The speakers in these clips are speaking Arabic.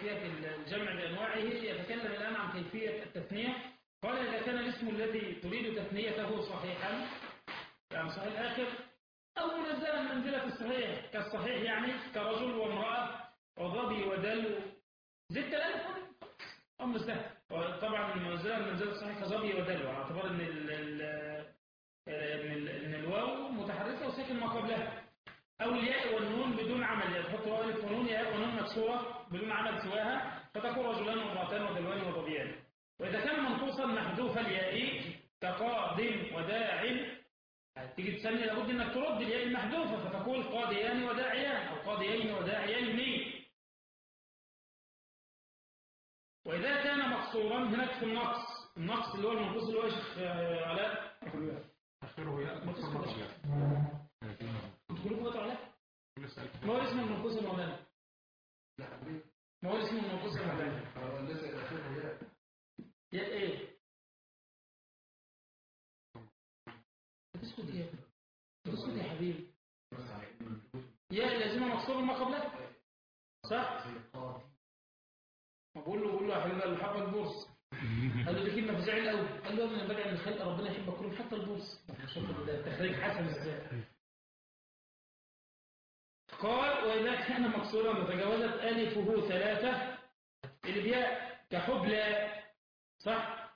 كيفية الجمع بأنواعه يتكلم الآن عن كيفية التثنية. قال إذا كان الاسم الذي تريد تثنيته صحيحا يعني صحيح الآخر أو منزلا منزلة الصحيح كالصحيح يعني كرجل وامرأة وظبي ودل زدت الألف أمر سهل. طبعا منزلا منزلة الصحيح كظبي ودل على اعتبار إن الواو متحركة وساكن ما قبلها، أو الياء والنون بدون عمل يعني تحط واو ألف ونون ياء ونون مكسورة بدون عمل سواها فتكون رجلان وامرأتان ودلوان وضبيان. وإذا كان منقوصا محذوف الياء كقادم وداع تيجي تسمي لابد انك ترد الياء المحذوفه فتقول قاضيان وداعيان او قاضيين وداعيين. واذا كان مقصورا هناك في النقص اللي هو المنقوص اللي هو يا شيخ علاء اخره ياء مقصور تقولوا علاء ما هو اسم المنقوص المولانا؟ لا ما هو اسم المنقوص المولانا؟ لسه اخره ياء ايه؟ تسكت يا حبيبي. يا لازمه مكسور ما قبلها صح؟ بقول له يا حبيبي اللي حب البورصه قال له دي كلمه فزاع الاول قال له يا ابني انا بدعي من خلق ربنا يحب الكروم حتى البورصه. تخريج حسن ازاي؟ قال واذا كان مكسورا وتجاوزت الفه ثلاثه البياء كحبلى صح؟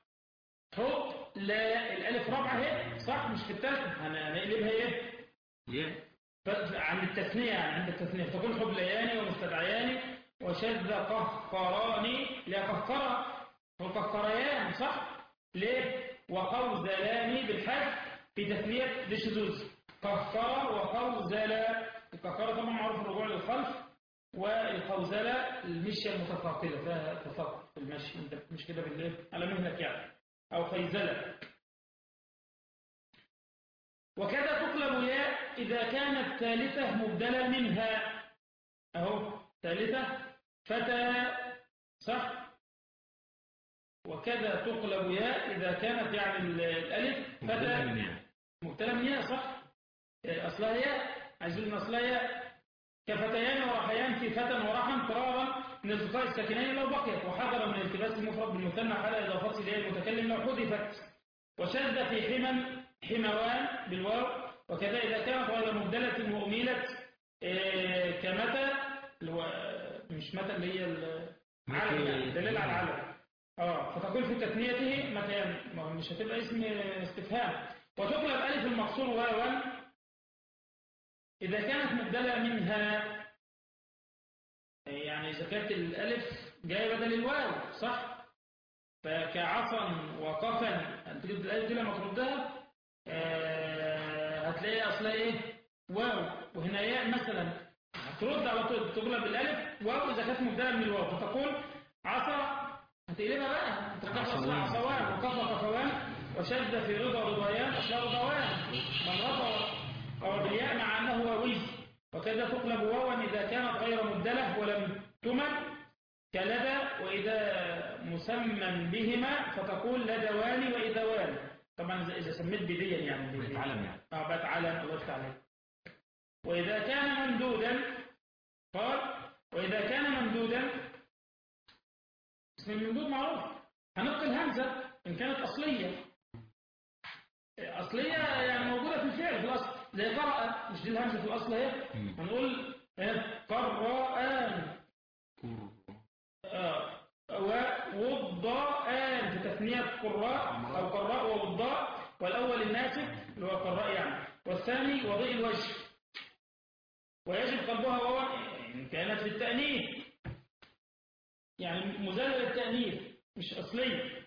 لا الالف رابعه اهي صح مش في الثالثه هنقلبها ايه؟ عند التثنيه يعني عند التثنيه تكون حبليان ومستدعيان وشذ قهقران لا قهقرة وقهقريان صح؟ ليه؟ وقوزلان بالحذف في تثنيه للشذوذ قهقرة وقوزلا. القهقرة طبعا معروف الرجوع للخلف والقوزلة المشيه المتفاقده فيها تفاقد في المشي انت مش كده بالليل على مهلك يعني أو خيزلة. وكذا تقلب ياء إذا كانت ثالثة مبدلة منها أهو ثالثة فتى صح. وكذا تقلب ياء إذا كانت يعني الألف فتى مبدلة من ياء صح أصلها ياء عايزين أصلها ياء كفتيان ورحيان في فتى ورحم فرارا من التقاء الساكنين لو بقيت وحذر من التباس المفرد بالمثنى على إضافته إلى المتكلم لو حذفت وشد في حموان بالواو. وكذا إذا كانت غير مبدلة وأميلت كمتى مش متى اللي هي العلم دليل على العلم فتقول في تثنيته متى مش هتبقى اسم استفهام. وتقلب ألف المقصور واوا إذا كانت مبدلة منها يعني إذا كانت الألف جاية بدل الواو صح. فكعصا وقفا تجد الألف دي لما تردها هتلاقي أصلها إيه واو وهنا ياء مثلا هترد على طول تقلب الألف واو إذا كانت مبدلة من الواو فتقول عصا هتقلبها بقى تقلب أصلها عصوان وقفا قفوان وشد في رضا رضوان أصلها رضوان من رضى أو بالياء مع أنه واوي. وكذا تقلب واوا إذا كانت غير مبدلة ولم تمد كلدى وإذا مسمى بهما فتقول لدوان وإذوان طبعا إذا سميت بديا يعني بتعلم يعني بقت علم الله تعالى. وإذا كان ممدودا قال وإذا كان ممدودا اسم الممدود معروف هنقل همزة إن كانت أصلية يعني موجودة في الفعل في الأصل زي قرأ مش دي الهمزة في الأصل اهي هنقول قرآن ووضاءان في تثنية قراء أو قراء ووضاء والأول الناسب اللي هو قراء يعني والثاني وضيء الوجه. ويجب قلبها واوا إن كانت للتأنيث يعني مزالة للتأنيث مش أصلية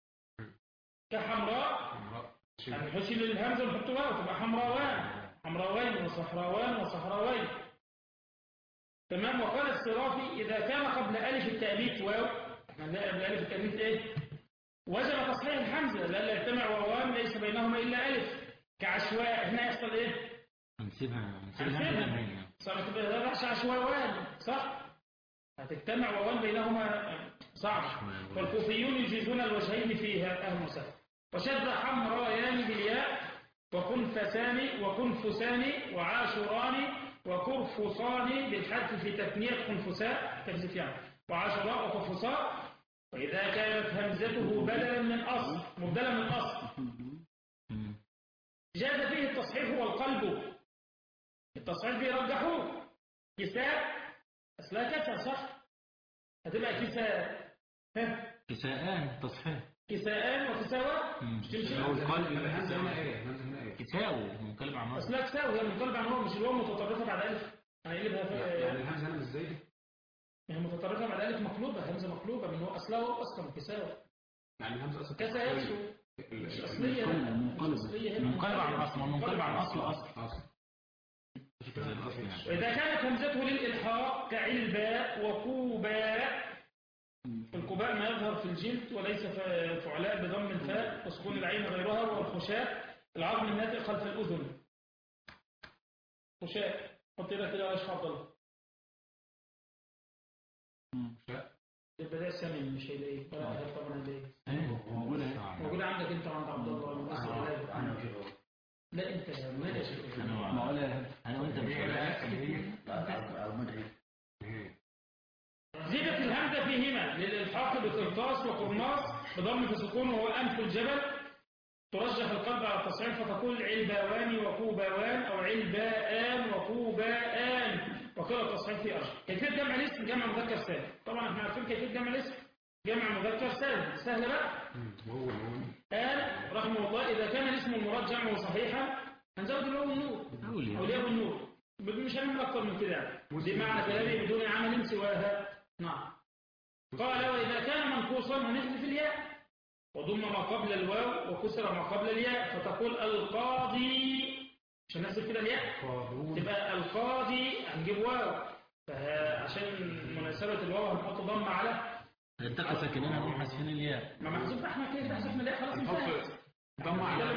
كحمراء يعني نحسن للهمزة ونحط واو تبقى حمراوان وصحراوان وصحراوين تمام. وقال الصرافي إذا كان قبل ألف التأليف واو احنا نلاقي قبل ألف التأليف إيه وجب تصحيح الحمزة لا يجتمع واوان ليس بينهما إلا ألف كعشواء هنا يحصل إيه هنسيبها صح تبقى ده بحش عشواوان صح هتجتمع واوان بينهما صعب. والكوفيون يجيزون الوجهين فيها أهل مسافة. وشد حمرايان بالياء وكنفسان وكنفسان وعاشران وكرفصان بالحذف في تثنية خنفساء تحذف يعني وعشراء وقفصاء. وإذا كانت همزته بدلا من أصل مبدلا من أصل جاز فيه التصحيح والقلب. التصحيح فيه رجحوه. كساء أصلها كساء صح؟ هتبقى كساء. كساءان تصحيح. كساءان وكساوة مش تمشي. لو القلب الهمزة هنا ايه؟ الهمزة هنا ايه؟ كساو منقلب عن أصلها كساوة هي منقلب عن هو مش الواو متطرفة بعد ألف. هنقلبها يعني الهمزة هنا مش زي دي؟ هي متطرفة بعد ألف مقلوبة همزة مقلوبة من هو أصلها هو أصلا كساوة. يعني الهمزة أصلا كسا يكسو مش أصلية منقلب عن أصل منقلب عن أصل. وإذا كانت همزته للإلحاق كعلباء وكوباء. الكوباء ما يظهر في الجلد وليس فعلاء بضم الفاء وسكون العين غيرها. والخشاء العظم الناتئ خلف الأذن. خشاء حط يدك كده يا شيخ عبد الله. البداية سمين مش هيلاقيه ولا هل طبعا هيلاقيه موجودة عندك انت وعند عبد الله. لا انت يا مالي يا شيخ. انا وانت مش زيدت الهمزة فيهما للإلحاق بقرطاس وقرناس بضم فسكون وهو أنف الجبل. ترجح القلب على التصحيح فتقول علباوان وكوباوان أو علباءان وكوباءان. وقيل التصحيح في أشهر. كيفية جمع الاسم جمع مذكر سالم. طبعا احنا عارفين كيفية جمع الاسم جمع مذكر سالم سهل بقى. قال رحمه الله إذا كان الاسم المراد جمعه صحيحا هنزود الواو والنور أولياء والنور مش هنعمل أكتر من كده. دي معنى كلامي بدون عمل سواها. نعم. قال وإذا كان منقوصا هنحذف الياء وضم ما قبل الواو وكسر ما قبل الياء فتقول القاضي. مش هنحذف كده الياء تبقى القاضي هنجيب واو عشان مناسبة الواو هنحط ضم على التقى ساكنين هنقوم حذفين الياء. ما محذوف احنا كده حذفنا الياء خلاص انتهت. ضم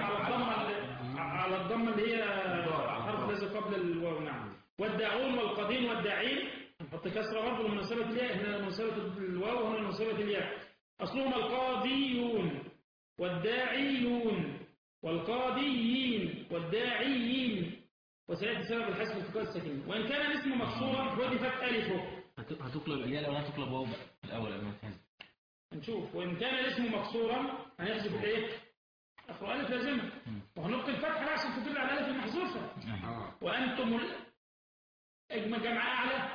على الضمه اللي هي الحرف الذي قبل الواو. نعم. والداعون والقاضين والداعين نحط كسره برضه لمناسبة الياء. هنا مناسبة الواو وهنا مناسبة الياء. أصلهما القاضيون والداعيون والقاضيين والداعيين. وسيأتي سبب الحذف التقاء الساكنين. وإن كان الاسم مكسورا حذفت ألفه. هتقلب الياء ولا هتقلب واو الأول قبل ما تحذف. نشوف. وإن كان الاسم مكسورا هنحذف الايه؟ أخر ألف لازمة وهنبقي الفتحة لا عشان تدل على الألف المحذوفة. وأنتم أجمع جمع أعلى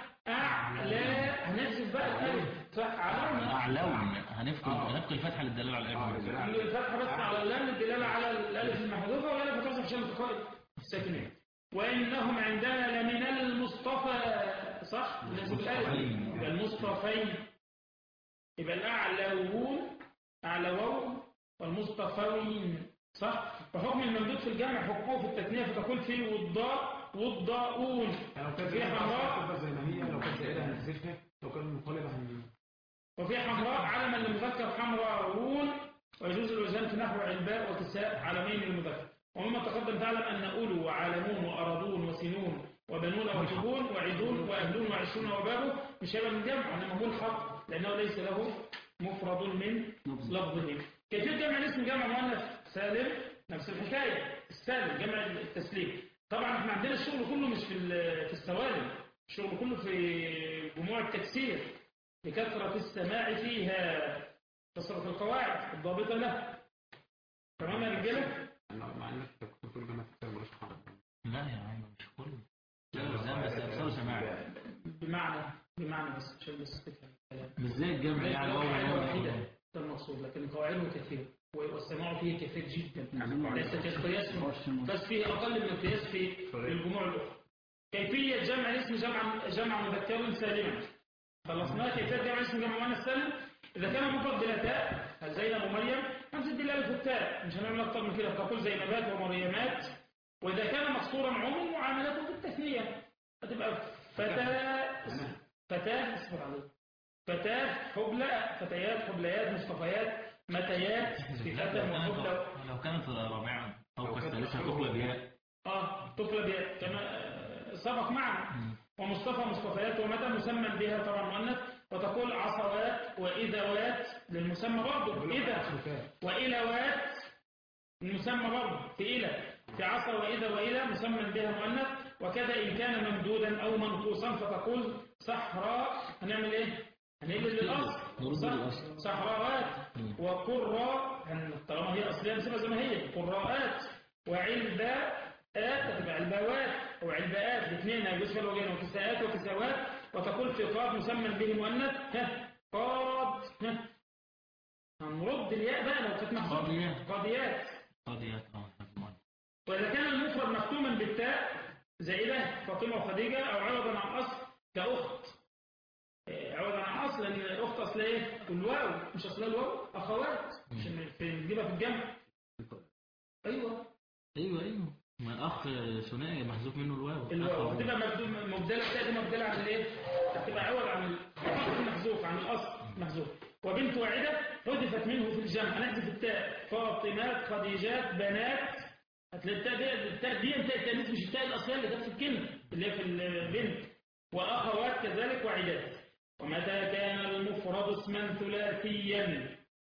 هنحذف بقى الألف صح. أعلون هنبقي الفتحة للدلالة على الألف. الفتحة بس على اللام للدلالة على الألف المحذوفة والألف هتحذف عشان التقاء الساكنين. وإنهم عندنا لمن المصطفى صح. نحذف الألف يبقى المصطفين. يبقى الأعلوون أعلوون والمصطفين صح. وحكم الممدود في الجمع حكمه في التثنية فتقول فيه والضاؤون. في حمراء زي ما هي لو كانت زائدة هنحذفها لو كان منقلبة وفي حمراء علما للمذكر حمراءون. ويجوز الوجهان في نحو علباء وكساء علمين للمذكر. ومما تقدم تعلم أن أولو وعالمون وأرضون وسنون وبنون وتبون وعدون وأهلون وعشرون وبابه مش هيبقى من جمع وإنما ملحق لأنه ليس له مفرد من لفظه. كيفية جمع الاسم جمع مؤنث سالم نفس الحكاية. السالم جمع التسليم. طبعا احنا عندنا الشغل كله مش في السوالم. الشغل كله في جموع التكسير لكثرة السماع فيها كثرة القواعد الضابطة له. تمام يا رجالة؟ مع انك كنت تقول جمع تكسير ملوش حرج. لا يا عم مش كله. لا بس أكثر سماع بمعنى بس عشان بس تفهم الكلام. مش زي الجمع يعني واحدة ده المقصود لكن قواعده كثيرة والسماع فيه كثير جدا. ليس كقياس بس فيه أقل من القياس في الجموع الأخرى. كيفية جمع الاسم جمع مذكر سالما خلصناها. كيفية جمع الاسم جمع مؤنث سالم إذا كان مفرد بلا تاء زينب ومريم هنزيد الألف والتاء مش هنعمل أكتر من كده. تقول زينبات ومريمات. وإذا كان مقصورا عموم معاملته بالتثنية هتبقى فتاة اصبر عليه فتاة حبلى فتيات حبليات مصطفيات متيات في فتاة وحبلى. لو كانت رابعة أو الثالثة تقلب ياء. تقلب ياء كما سبق معنا. ومصطفى مصطفيات ومتى مسمى بها طبعا مؤنث. وتقول عصوات وإذوات للمسمى برضه إذا وإلوات المسمى برضه في إلى في عصا وإذا وإلى مسمى بها مؤنث. وكذا إن كان ممدودا أو منقوصا فتقول صحراء هنعمل إيه؟ هنقل للأصل صحراءات وقراء، طالما هي أصلية بسيبها زي ما هي قراءات، وعلباءات هتبقى علباوات أو علباءات الاثنين هيجوز فيها الوجهين، وكساءات وكساوات. وتقول في قاد مسمى به مؤنث قاد، هنرد الياء بقى لو كانت محذوفة قاضيات. وإذا كان المفرد مختوما بالتاء زائدة فاطمة وخديجة، أو عوضا عن أصل كأخت، عوضا عن أصل، لأن الأخت أصل إيه؟ الواو، مش أصلها الواو، أخوات، مش نجيبها في الجمع. أيوه ما الأخ ثنائي محذوف منه الواو هتبقى مبدلة، تأتي مبدلة عن الإيه؟ هتبقى عوض عن الأصل محذوف، عن الأصل محذوف. وبنت واحدة حذفت منه في الجمع، هنحذف التاء، فاطمات خديجات بنات، هتلاقي التاء دي انتاء التانيث مش التاء الأصلية اللي كانت في الكلمة اللي هي في البنت. وأخوات كذلك وعدات. ومتى كان المفرد اسما ثلاثيا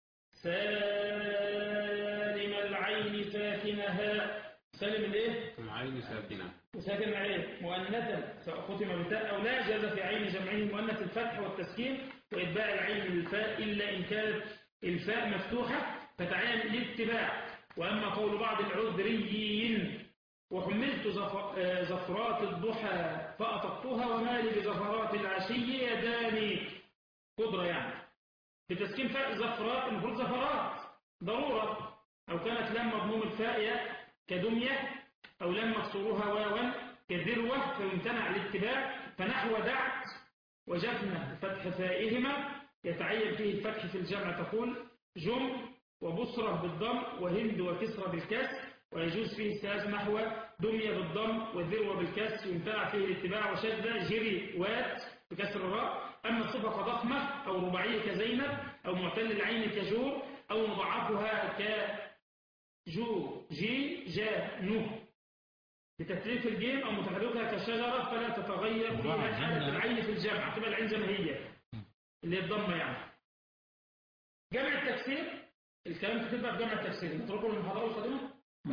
سالم العين ساكنها، سالم الايه؟ العين ساكنة، وساكن العين مؤنثا سواء ختم بتاء أو لا، جاز في عين جمعه مؤنث الفتح والتسكين وإتباع العين للفاء إلا إن كانت الفاء مفتوحة فتعين الاتباع. وأما قول بعض العذريين وحملت زفرات الضحى فأطقتها وما لي بزفرات العشي يداني، قدرة يعني بتسكين فاء زفرات، المفروض زفرات ضرورة، أو كانت لم مضموم الفاء كدمية، أو لم مكسورها واوا كذروة فيمتنع الاتباع. فنحو دعت وجفنة فتح فائهما يتعين فيه الفتح في الجمع، تقول جم وبصرة بالضم وهند وكسرة بالكسر، ويجوز فيه الساز نحو دمية بالضم وذروة بالكسر يمتنع فيه الاتباع. وشذ جري وات بكسر الراء. أما الصفة كضخمة أو رباعية كزينب أو معتل العين كجور أو مضاعفها كجو جي جا نوح بتثليث الجيم أو متحركها كشجرة فلا تتغير في حالة العين في الجمع، تبقى العين زي ما هي اللي هي الضمة يعني. جمع التكسير الكلام كتبها في جمع التكسير، نتركه للمحاضرة القادمة.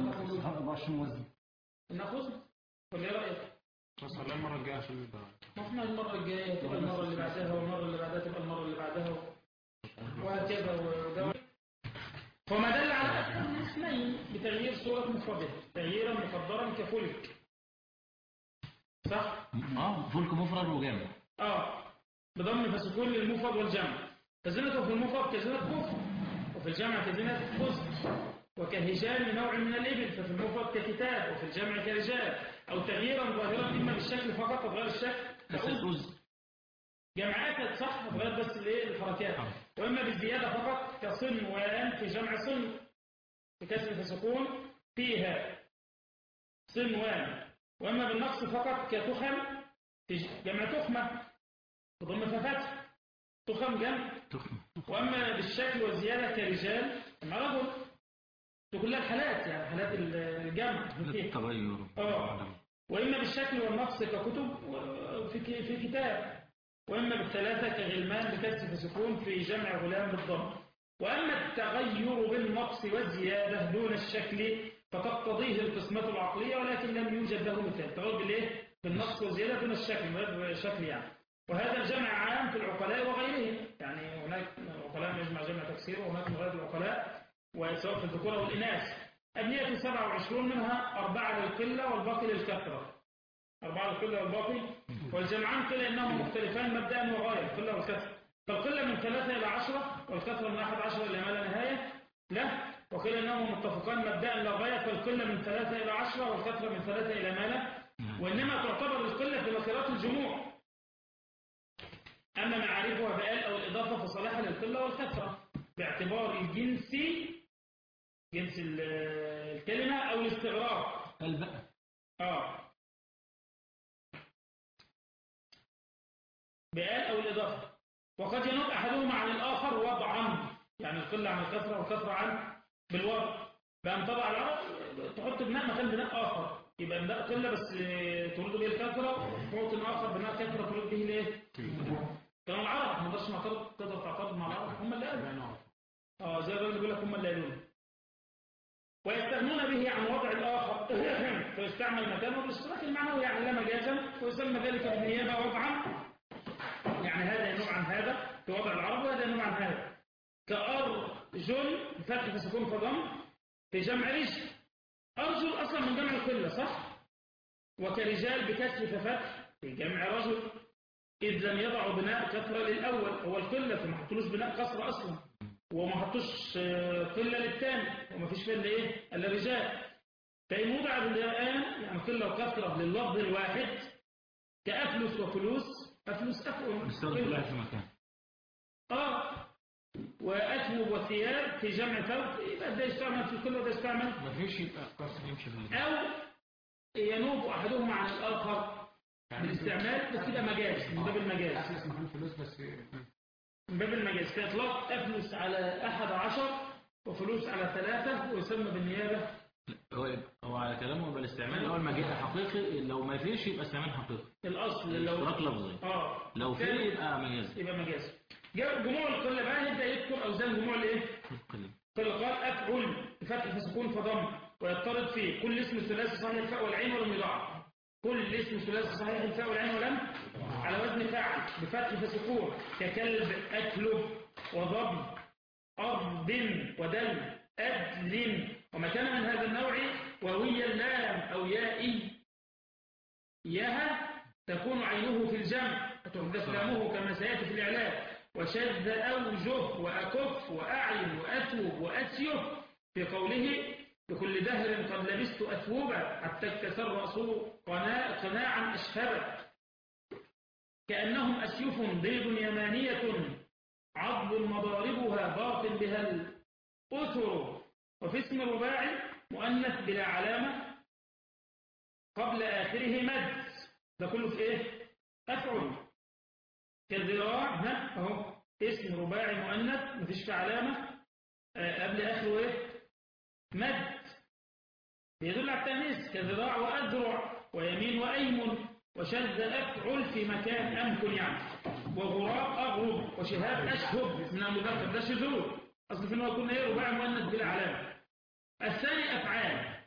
ناخذ ولا ايه رأيك؟ بس على المرة الجاية عشان نبقى ما احنا المرة الجاية تبقى المرة اللي بعدها، والمرة اللي بعدها تبقى المرة اللي بعدها، وهكذا وده. فما دل على أكثر من اثنين بتغيير صورة مفردة تغييرا مقدرا كفلك، صح؟ فلك مفرد وجمع. بضم فسكون للمفرد والجمع. كزنة في المفرد كزنة كفر، وفي الجمع كزنة قسط، وكهجان نوع من الإبل، ففي المفرد ككتاب وفي الجمع كرجال. أو تغييرا ظاهرا إما بالشكل فقط تغير الشكل كأوز جمع أسد، صح، تغير بس الحركات. وإما بالزيادة فقط كصنوان في جمع صن بكسر فسكون فيها صنوان. وإما بالنقص فقط كتخم في جمع تخمة بضم ففتح تخم جمع تخمة. وأما بالشكل والزيادة كرجال جمع رجل. في كلها الحالات يعني حالات الجمع التغير. وإما بالشكل والنقص ككتب في كتاب. وإما بالثلاثة كغلمان بكسر فسكون في جمع غلام بالضم. وأما التغير بالنقص والزيادة دون الشكل فتقتضيه القسمة العقلية ولكن لم يوجد له مثال. تغير بالإيه؟ بالنقص والزيادة دون الشكل يعني. وهذا الجمع عام في العقلاء وغيرهم، يعني هناك عقلاء يجمع جمع تكسير وهناك من غير العقلاء، وسواء في الذكور والإناث. أبنية 27 منها 4 للقلة والباقي للكثرة. 4 للقلة والباقي، والجمعان قيل إنهم مختلفان مبدأ وغاية القلة والكثرة. فالقلة من 3 إلى 10 والكثرة من 11 إلى ما لا نهاية له. وقيل إنهم متفقان مبدأ لا غاية، فالقلة من 3 إلى 10 والكثرة من 3 إلى ما لا. وإنما تعتبر القلة في نكرات الجموع، أما معارفها بآل أو الإضافة فصالحها للقلة والكثرة باعتبار الجنس، جنس الكلمة أو الاستغراق البقى. بآل أو الإضافة. وقد ينوب أحدهما عن الآخر وضعا، يعني القلة عن الكثرة والكثرة عن بالوضع، بأن تضع العرب تحط بناء مكان بناء آخر، يبقى بناء قلة بس ترد به الكثرة، موطن آخر بناء كثرة ترد به ليه؟ كانوا العرب ما نقدرش نعترض، تقدر تعترض مع العرب، هم اللي قالوا. زي الراجل بيقول لك هم اللي قالوا. ويستغنون به عن وضع الآخر فيستعمل مكانه بالاشتراك المعنوي يعني لا مجازا، ويسمى ذلك بالنيابة وضعا، يعني هذا ينوب عن هذا في وضع العرب وهذا ينوب عن هذا. كأرجل بفتح فسكون فضم في جمع رجل. أرجل أصلا من جمع القلة صح؟ وكرجال بكسر ففتح في جمع رجل، إذ لم يضعوا بناء كثرة للأول، هو القلة فما حطلوش بناء كسر أصلا، وما حطوش قلة للثاني، وما فيش فيه إلا إيه؟ إلا رجال. فإن وضع بالآن يعني قلة وكثرة لللفظ الواحد كأفلس وفلوس، أفلس أفعل نستخدم كلها في مكان. وأثوب وثياب في جمع ثوب، يبقى ده يستعمل في القلة وده يستعمل ما فيش يبقى كسر يمشي في أو ينوب أحدهما عن الآخر بالاستعمال، بس كده مجاز من باب المجاز. أفلس محل فلوس بس من باب المجاز كإطلاق أفلس على 11 وفلوس على 3 ويسمى بالنيابة. هو على كلامه بالاستعمال هو المجاز حقيقي، لو ما فيش يبقى استعمال حقيقي. الأصل لو اشتراك لفظي. لو في يبقى مجاز. يبقى مجاز. جموع القلة بقى يبدأ يذكر أوزان جموع الإيه؟ القلة. قال أفعل بفتح فسكون فضم، ويضطرد فيه كل اسم ثلاثي صحيح الفاء والعين ولم يضاعف. كل اسم ثلاثي صحيح الفاء والعين ولم على وزن فاعل بفتح فسكون ككلب أكلب وضب أرض ودل أدل، وما كان من هذا النوع وهي اللام أو يائي يها تكون عينه في الجمع وتحدث لامه كما سيأتي في الإعلام. وشذ أوجه وأكف وأعين وأثوب وأسيف في قوله بكل دهر قد لبست أثوبا حتى اكتسر رأسه قناعا أشهبا، كأنهم أسيف بيض يمانية عضب مضاربها باطن بها الأثر. وفي اسم رباعي مؤنث بلا علامة قبل آخره مد، ده كله في إيه؟ أفعل. كالذراع أهو اسم رباعي مؤنث مفيش في علامة قبل آخره إيه؟ مد بيدل على التأنيث. كالذراع وأذرع ويمين وأيمن. وشذ أفعل في مكان أمكن يعني. وغراب أغرب وشهاب أشهب من المذكر ده شذوذ، أصل في إنه يكون إيه؟ رباعي مؤنث بلا علامة. الثاني أفعال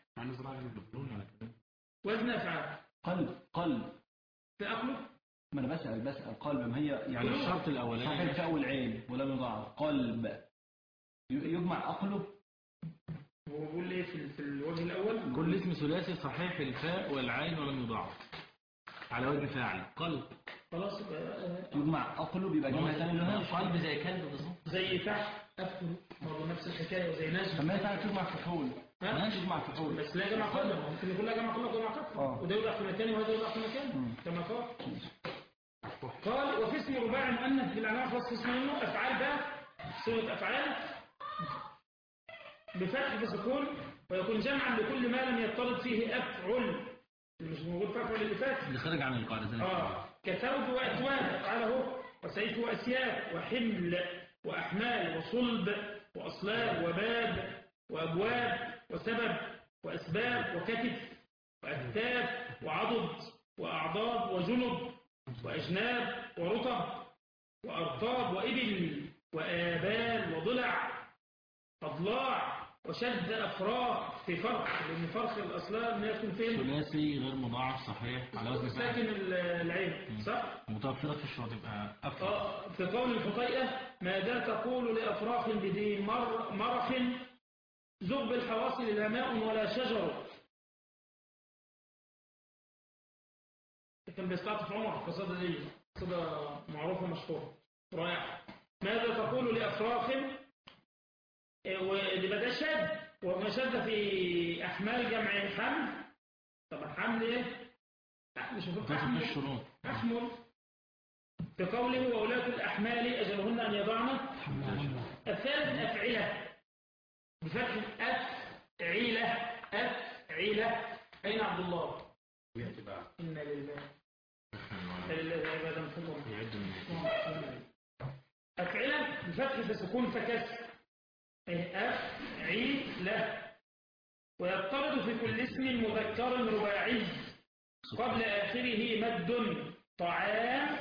وزن أفعال قلب في أقلب. ما أنا بسأل قلب، ما هي يعني الشرط الأولاني صحيح الفاء والعين ولم يضاعف قلب يجمع أقلب. هو بيقول ليه في الوجه الأول كل اسم ثلاثي صحيح الفاء والعين ولم يضاعف على وزن فاعل قلب. خلاص يجمع أقلب يبقى جمع ثاني له قلب زي كلب بالظبط، زي تحت أفعل برضه نفس الحكاية وزي نجم. فما ينفع تجمع فحول تجمع فحول بس لا جمع قلب، ممكن يقول لا جمع قلب جمع كفر وده يوضع في مكانه وهذا يوضع في مكانه كما قال. وفي اسم رباعي مؤنث بالعناء خاص اسمه منه أفعال بقى صيغة أفعال بفتح فسكون ويكون جمعا لكل ما لم يضطرد فيه أفعل، مش موجود في أفعل اللي فات اللي خارج عن القاعدة. كثوب وأتواب أفعاله وسيف وأسياف وحمل وأحمال وصلب وأصلاب وباب وأبواب وسبب وأسباب وكتف وأكتاف وعضد وأعضاد وجنب وأجناب ورطب وأرطاب وإبل وآبال وضلع أضلاع وشد أفراق في فرق، لأن فرق الأصلاب ما يكون فين؟ ثلاثي غير مضاعف صحيح على وزن ساكن العين صح؟ متوفرة في الشرط يبقى أفرق. في قول الحطيئة ماذا تقول لأفراخ بذي مرخ زغب الحواصل لا ماء ولا شجر. كان بيستعطف عمر القصيدة دي قصيدة معروفة مشهورة رائعة. ماذا تقول لأفراخ واللي بدأ شد وما شد في أحمال جمع حمل. طبعا حمل إيه؟ مش مفروض الشروط أحمل. في قوله وولاة الأحمال أجلهن أن يضعن. الثالث أفعلة بفتح أفعلة. أفعلة. أين عبد الله؟ إن لله عبادا فضل. أفعلة بفتح فسكون فكسر أفعلة. ويضطرد في كل اسم مذكر رباعي قبل آخره مد. طعام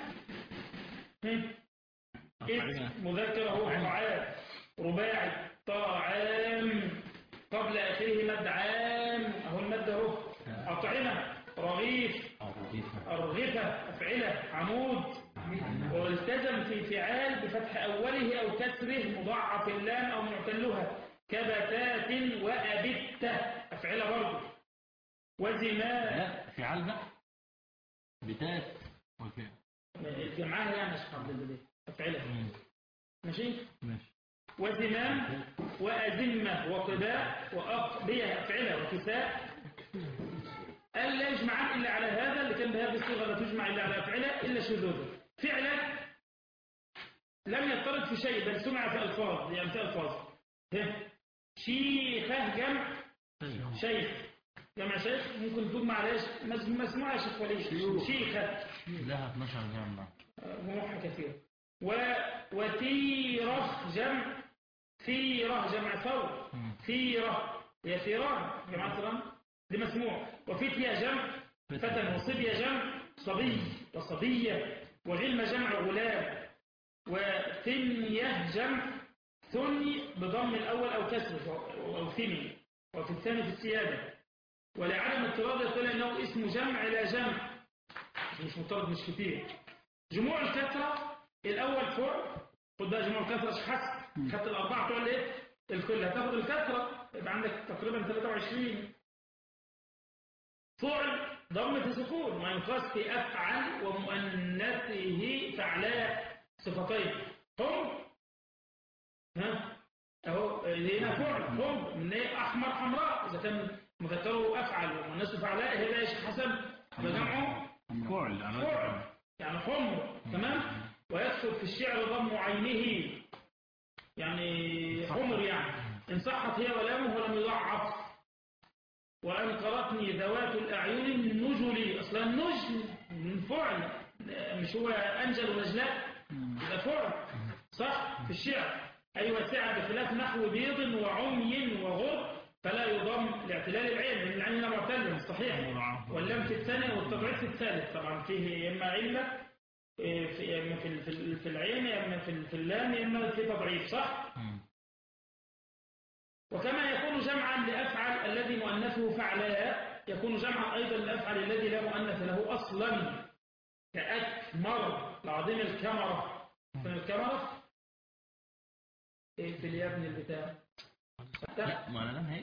اسم مذكر هو طعام رباعي طعام قبل آخره مد عام أهو المد أهو. أطعمة رغيف أرغفة أفعلة عمود والتزم في فعال بفتح أوله أو كسره مضاعف اللام أو معتلها كبتات وأبت أفعلها برضه وزمان. لا فعال بقى بتات وفعل جمعها يعني يا شيخ عبد البديع أفعلها ماشي وزمام وأزمة وقباء وأقبية أفعلها وكساء قال لا يجمعان إلا على هذا اللي كان بهذه الصيغة لا تجمع إلا على أفعلها إلا شذوذا. فعلا لم يضطرد في شيء بل سمع في ألفاظ يعني في ألفاظ شيخة جمع شيخ جمع شيخ ممكن تجمع على مسموعة شيخ وليش شيخة لها 12 جمع جموعها كثير وتيرة جمع ثيرة جمع ثور ثيرة هي ثيران جمع ثيران دي مسموع. وفتية جمع فتن وصبية جمع صبي وصبية وغلم جمع غلام وثنية جمع ثني بضم الأول أو كسر أو ثني وفي الثاني في السيادة. ولعدم اضطراد يقول أنه اسم جمع لا جمع مش مضطرد مش كتير. جموع الكثرة الأول فعل خد بقى جموع الكثرة حسب خدت الأربعة بتوع الايه الكل هتاخد الكثرة يبقى عندك تقريبا 23 فعل ضم في سكون وينقص في أفعل ومؤنثه فعلاء صفتين هم اهو هنا فعل هم من احمر حمراء اذا كان مذكره افعل ومؤنثه فعلاء هي ايش حسب جمعه فعل يعني حمر تمام. ويكثر في الشعر ضم عينه يعني حمر يعني ان صحت هي ولامه ولم يضعف. وانكرتني ذوات الاعين النجل اصلا النجل من فعل مش هو انجل ونجلاء ده فعل صح في الشعر أي واسعة بخلاف نحو بيض وعمي وغر فلا يضم لاعتلال العين لأن العين هنا معتلة صحيح واللام في الثانية والتضعيف في الثالث طبعا فيه إما علة إما في العين إما في اللام إما في تضعيف صح. وكما يكون جمعا لأفعل الذي مؤنثه فعلاء يكون جمعا أيضا لأفعل الذي لا مؤنث له أصلا كأكمر العظيم الكمرة من الكمرة ايه في اليابن البتاع ما انا لم هيك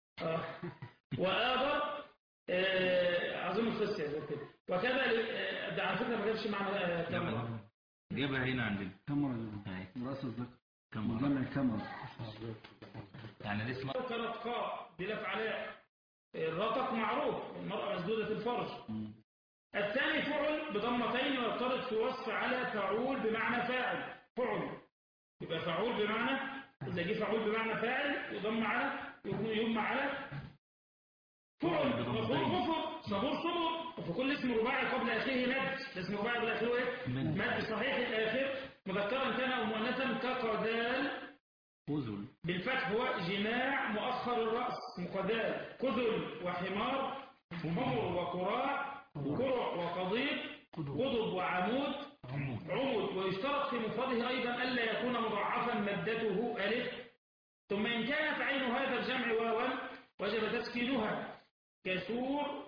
وآبر عظيم الخصية زي كده وكذا ده على فكرة ما جابش معنى كاميرا جابها هنا عندنا كاميرا راس الذكر كاميرا الكاميرا يعني الاسم كرتقاء بلا فعلاء الرتق معروف المرأة مسدودة الفرج. الثاني فعل بضمتين ويضطرد في وصف على فعول بمعنى فاعل فعل يبقى فعول بمعنى إذا جه فعول بمعنى فاعل يضم على يضم على فعل غفور غفر صبور صبر. وفي كل اسم رباعي قبل آخره مد اسم رباعي قبل آخره ايه مد صحيح الآخر مذكرا كان أو مؤنثا كقدال كذل بالفتح هو جماع مؤخر الرأس مقدال كذل وحمار حمر وكراع كرع وقضيب قضب وعمود عمود. ويشترط في مفرده أيضا ألا يكون مضاعفا مدته ألف. ثم إن كانت عين هذا الجمع واوا وجب تسكينها كسور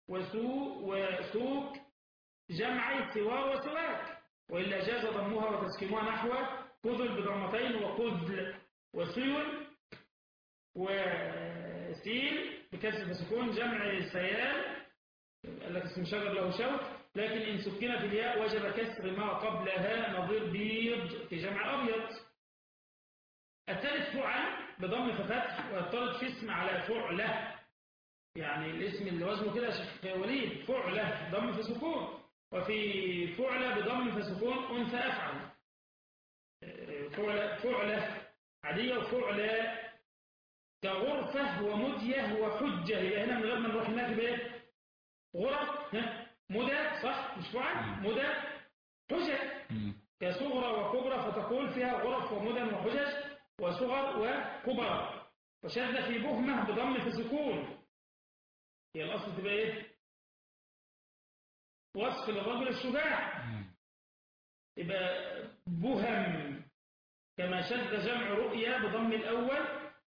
وسوق جمع سوار وسواك وإلا جاز ضمها وتسكينها نحو كذل بضمتين وقذل وسيل وسيل بكسر بسكون جمع سيال قال لك اسم شجر له شوك لكن إن سكنت الياء وجب كسر ما قبلها نظير بيض في جمع أبيض. الثالث فعل بضم ففتح ويضطرد في اسم على فعلة يعني الاسم اللي وزنه كده شيخ وليد فعلة ضم في سكون وفي فعلة بضم في سكون أنثى أفعل فعلة عادية وفعلة كغرفة ومدية وحجة يبقى هنا من غير ما نروح ناكب ايه غرف مدى صح مش فعل مدى حجج كصغرى وكبرى فتقول فيها غرف ومدى وحجج وصغر وكبرى. وشذ في بهمة بضم في سكون هي الأصل تبقى ايه وصف للرجل الشجاع يبقى بهم. كما شذ جمع رؤيا بضم الأول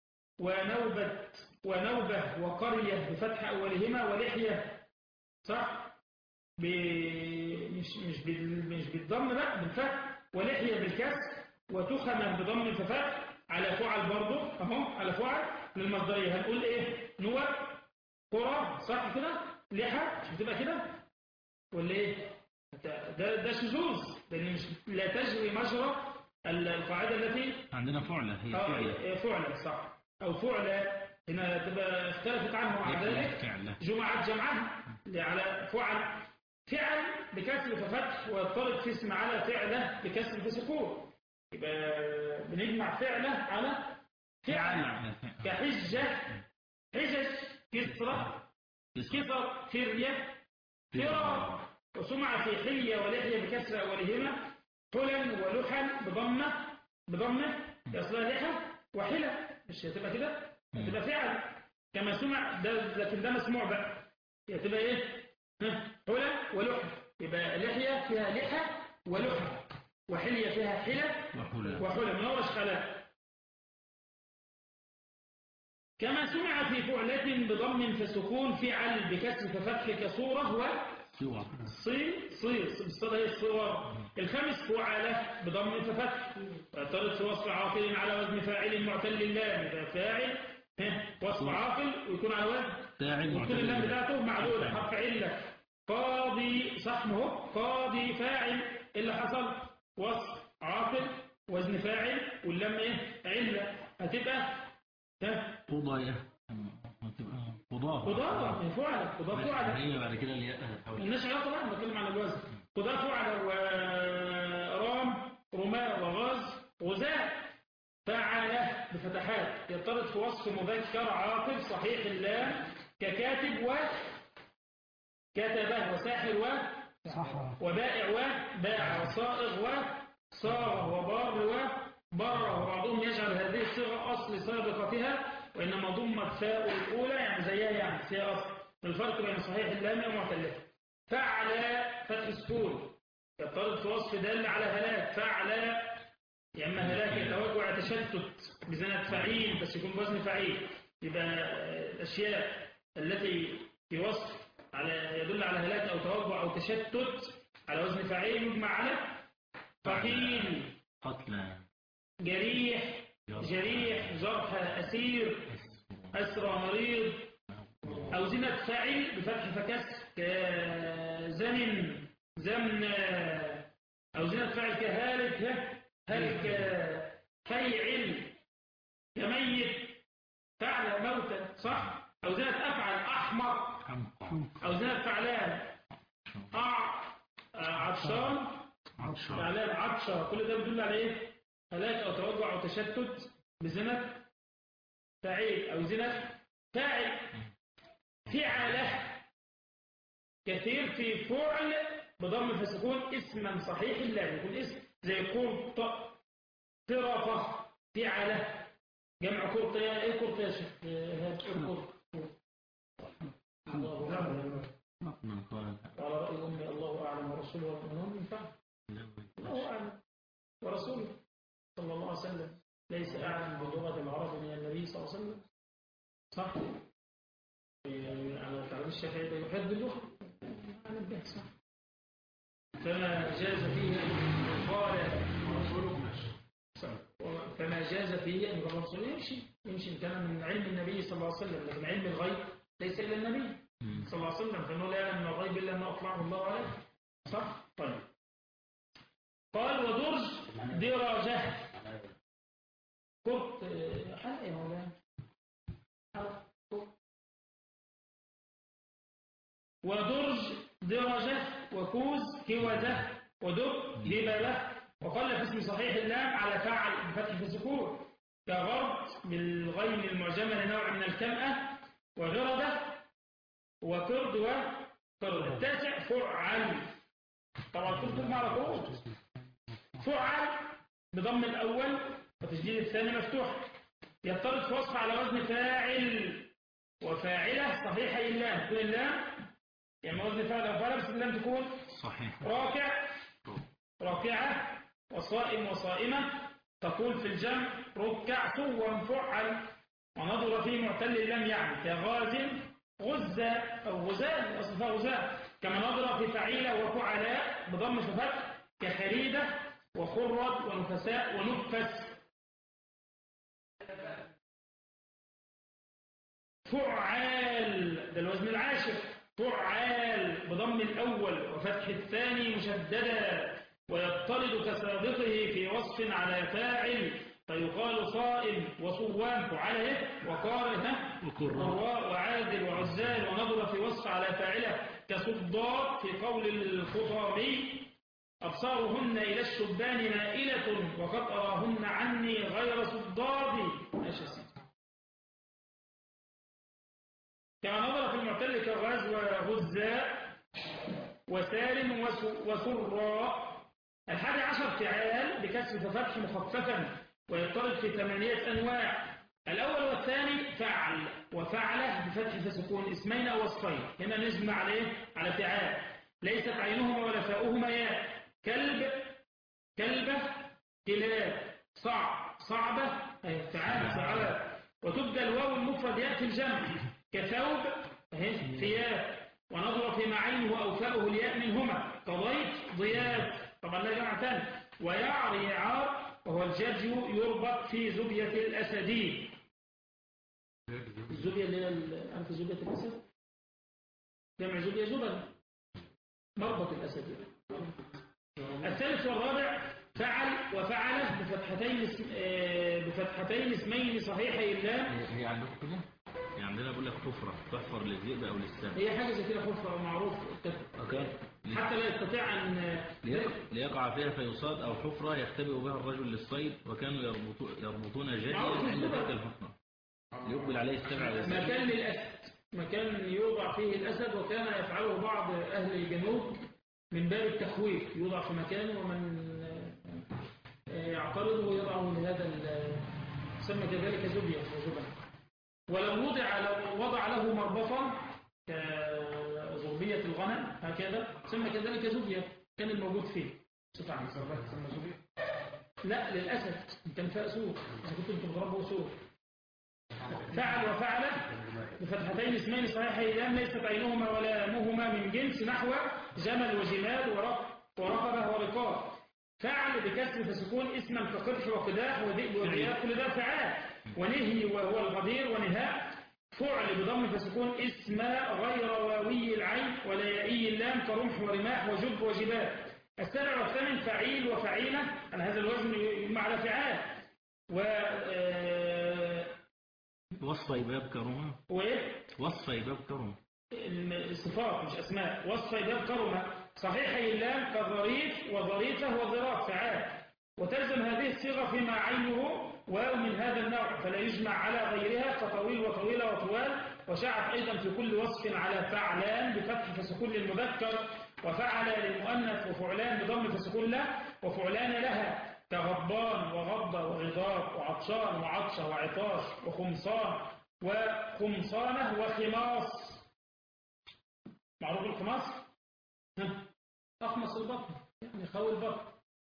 ونوبة وقرية بفتح أولهما ولحية صح مش بالضم بقى، بالفتح. ولحية بالكسر، وتخمة بضم ففتح، على فعل برضه اهو، على فعل للمصدرية. هنقول ايه؟ نوى، قرى، صح كده؟ لحى، مش بتبقى كده ولا ايه؟ ده شذوذ، لان مش لا تجري مجرى القاعدة التي عندنا فعلة، هي فعلة. فعلة صح، او فعلة هنا تبقى اختلفت عنه مع ذلك جمعت جمعها على فعل. فعل بكسر ففتح، ويضطرد في اسم على فعله بكسر فسكون، يبقى بنجمع فعله على فعل. كحجة، حجج، كسرة، كسر، فرية، فرار. وسمع في حلية ولحية بكسر أولهما، حلم ولحن بضمة يصلها لحى وحلة، مش هتبقى كده؟ هتبقى فعل كما سمع ده، لكن ده مسموع بقى، هتبقى ايه؟ حلم ولحن، يبقى لحية فيها لحى ولحن، وحلية فيها حلة وحلم، نورش خلاء. كما سمع في فعلة بضم فسكون، فعل بكسر ففتح كصورة بالصدى هي الصور. الخامس فعلة بضم ففتح، اعترض في وصف عاقل على وزن فاعل معتل اللام، يبقى فاعل وصف عاقل ويكون على وزن فاعل ويكون اللام بتاعته معلولة حرف علة. قاضي، صح ما هو قاضي فاعل، اللي حصل وصف عاقل وزن فاعل واللام ايه؟ علة، هتبقى قضايا، قضاء من فعل، قضاء فعل هي بعد كده الياء الناس علاقة بقى، بتكلم عن الوزن. قضاء فعل، ورام، رماء، وغاز، غزاء. فعل بفتحات، يضطرد في وصف مذكر عاقل صحيح اللام، ككاتب وكتبه، وساحر وبائع وباع، وصائغ وصاغ، وبار وبر. وبعضهم يجعل هذه الصيغة أصل سابقتها، وإنما ضمت فاء الأولى يعني زيها، يعني فيها أصل. الفرق بين صحيح اللام ومعتلها. فعل فتح سكون، يضطرد في وصف دال على هلاك. فعل يا اما هلاك يتوجع تشتت بزنة فعيل، بس يكون بوزن فعيل. يبقى الأشياء التي في وصف يدل على هلاك أو توجع أو تشتت على وزن فعيل يجمع على قتيل، قتلى، جريح، جرح، أسير، أسرى، مريض. أوزنة فاعل بفتح فكسر، كزمن، زمن. أوزنة فاعل كهالك، هلك، فيعل، كميت، فعل موتا، صح؟ أوزنة أفعل أحمر، أوزنة فعلان عطشان، فعلان عطشة. كل ده بيدل على إيه؟ هلاك أو توجع أو تشتت بزنة فاعل أو زنة فاعل. فعله كثير في فعل بضم فسكون اسما صحيح اللام، يكون اسم زي قرط، طرفة. فعله جمع قرط. ايه قرط يا شيخ؟ قرط على رأي أمي الله أعلم ورسوله والمؤمنون ينفع، الله أعلم ورسوله صلى الله عليه وسلم ليس أعلم بلغة العرب من النبي صلى الله عليه وسلم، صح؟ على تعليم الشافعي ده يحب اللغة على البيت، صح؟ فما جاز فيه أن قال فما جاز فيه أن يقال رسول يمشي كان من علم النبي صلى الله عليه وسلم، لكن علم الغيب ليس إلا النبي صلى الله عليه وسلم، فإنه لا يعلم من الغيب إلا ما أطلعه الله عليه، صح؟ طيب. قال ودرج درجة كرت حلقة يا مولانا، ودرج درجة، وكوز كوزة، ودب دبلة. وقال في اسم صحيح اللام على فعل بفتح في سكون، كغرد بالغين المعجمة لنوع من الكمأة، وغردة، وكرد وكرد. التاسع فعل، طبعا كنتم مع الخروج. فعل بضم الأول وتشديد الثاني مفتوح، يضطرد في وصف على وزن فاعل وفاعلة صحيحي اللام، تكون اللام يعني وزن فاعل أو فاعلة، بس اللام تكون صحيح. راكع، راكعة، وصائم وصائمة. تقول في الجمع ركع سوا فعل، ونظر في معتل اللام يعني كغاز غزاء أو غزاء، أصل فيها غزاء. كما نظر في فعيلة وفعلاء بضم فتح كخريدة وخرد ونفساء ونفس. فعال ده الوزن العاشر، فعال بضم الأول وفتح الثاني مشددا، ويضطرد كسابقه في وصف على فاعل، فيقال صائم وصوام فعله وقاره وقراء وعادل وعزال. ونظر في وصف على فاعله كصداد في قول الخطابي أبصارهن إلى الشبان مائلة وقد أراهن عني غير صداد. ماشي يا سيدي. كما نظر في المعتل كغاز وغزاء وسالم وسراء. 11 فعال بكسر وفتح مخففا ويضطرد في 8 أنواع. الأول والثاني فعل وفعله بفتح فسكون اسمين أو وصفين. هنا نجمع عليه على فعال ليست عينهما ولا فاؤهما ياء. كلب كلبة كلاب صعب صعبة فعال فعال. وتبدأ الواو المفرد يأتي الجمع كثوب ثياب. ونظر فيما عينه أو فاؤه الياء منهما كضيف ضياف. طبعا لا جمع ثاني. ويعري عار وهو الجرج يربط في زبية الأسدين. الزبية اللي هي عارف زبية الأسد؟ جمع زبية زبل مربط الأسد. الثالث والرابع فعل وفعله بفتحتين اسمين صحيحي اللام. هي عندكم كده؟ يعني عندنا بقول لك حفرة تحفر للذئب أو للسام. هي حاجة زي كده حفرة معروف حتى لا يستطيع أن ليقع فيها فيصاد، أو حفرة يختبئ بها الرجل للصيد، وكانوا يربطون جديا عند تلك الحفرة ليقبل عليه السبع. مكان للأسد، مكان يوضع فيه الأسد، وكان يفعله بعض أهل الجنوب من باب التخويف، يوضع في مكان ومن يعترضه ويضعه لهذا يسمى كذلك زبية وزبا. ولو وضع له مربطا كزربية الغنم هكذا سمى كذلك زبية كان الموجود فيه. لا للأسد كان فيها سور، إذا كنتم تضربوا سور. فعل وفعل بفتحتين اسمين صحيحي لام ليست عينهما ولا مهما من جنس نحو جمل وجمال ورقبة ورقاب. فعل بكسر فسكون اسما كقرح وقداح وذئب وغياب كل ده فعال. ونهي وهو الغدير ونهاء. فعل بضم فسكون اسم غير واوي العين ولا يائي اللام كرمح ورماح وجب وجبال. السابع والثامن فعيل وفعيلة على هذا الوزن يجمع على فعال. وصف يباب كرمة وايه وصف يباب كرمة صفات مش اسماء. وصف يباب كرمة صحيحي اللام كظريف وظريفة وظراف فعال. وتلزم هذه الصيغة فيما عينه واو من هذا النوع فلا يجمع على غيرها كطويل وطويلة وطوال. وشاعت أيضا في كل وصف على فعلان بفتح فسكون للمذكر وفعل للمؤنث وفعلان بضم فسكون له وفعلان لها كغضبان وغضة وغضاب وعطشان وعطشة وعطاش وخمصان وخمصانة وخماص. معروف الخماص أخمص البطن يعني خوي البطن.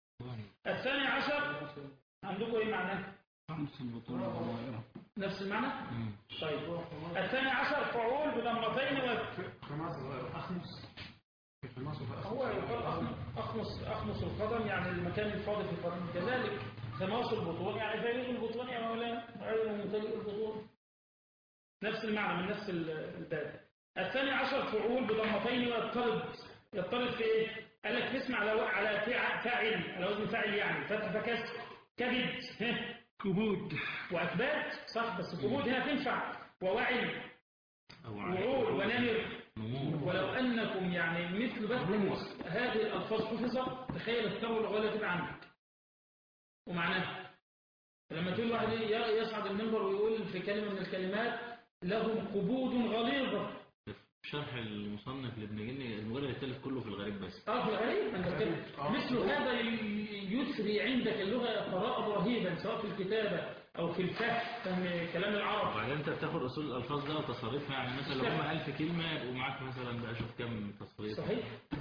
12 عندكم ايه معناه؟ خمس البطون نفس المعنى؟ طيب 12 فعول بضمتين أخمص هو يقال أخمص القدم يعني المكان الفاضي في القدم. كذلك خماص البطون يعني فريق البطون يا مولانا غير ممتلئ البطون. نفس المعنى من نفس الباب. 12 فعول بضمتين يضطرد في ايه؟ قال لك اسم على فاعل على وزن فاعل يعني فتح فكسر كبد كبود وأكباد صح بس كبود هنا تنفع ووعي وعول ونمر. ولو أنكم يعني مثل بس هذه الألفاظ حفظت تخيل الثروة اللغوية تبقى عندك ومعناها. لما تقول واحد يصعد المنبر ويقول في كلمة من الكلمات لهم قبود غليظة. شرح المصنف لابن جني المجلد الثالث كله في الغريب بس. في الغريب أنت بتكلم مثل هذا يثري عندك اللغة ثراء رهيبا سواء في الكتابة أو في فهم كلام العرب. وبعدين أنت بتاخد أصول الألفاظ ده وتصريفها يعني مثلا لو هم 1000 كلمة يبقوا معاك مثلا بقى شوف كم تصريف. صحيح.